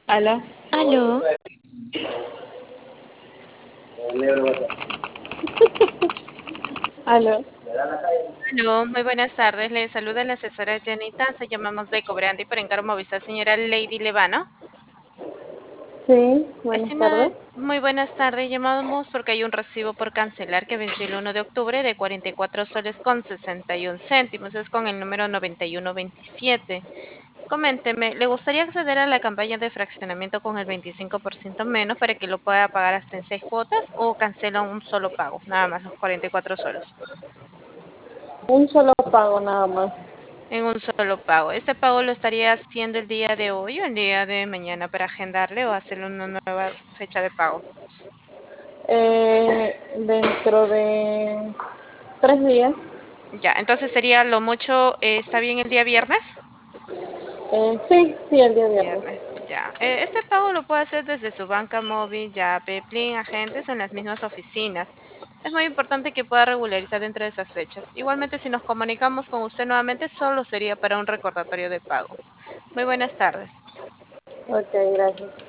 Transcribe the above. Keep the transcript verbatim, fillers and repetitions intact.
Aló, Aló, aló. aló, muy buenas tardes. Le saluda la asesora Jenny Tanza. Llamamos de Cobrante por encargo Movistar, señora Lady Levano. Sí, buenas Estimada, tardes. muy buenas tardes. Llamamos porque hay un recibo por cancelar que venció el uno de octubre de cuarenta y cuatro soles con sesenta y un céntimos. Es con el número noventa y uno veintisiete. Coménteme, ¿le gustaría acceder a la campaña de fraccionamiento con el veinticinco por ciento menos para que lo pueda pagar hasta en seis cuotas o cancela un solo pago, nada más los cuarenta y cuatro soles? Un solo pago nada más. En un solo pago. ¿Este pago lo estaría haciendo el día de hoy o el día de mañana para agendarle o hacerle una nueva fecha de pago? Eh, dentro de tres días. Ya, entonces sería lo mucho, eh, ¿está bien el día viernes? Eh, sí, sí, el día viernes. Viernes, ya. Eh, este pago lo puede hacer desde su banca móvil, ya, Peplin, agentes o en las mismas oficinas. Es muy importante que pueda regularizar dentro de esas fechas. Igualmente, si nos comunicamos con usted nuevamente, solo sería para un recordatorio de pago. Muy buenas tardes. Ok, gracias.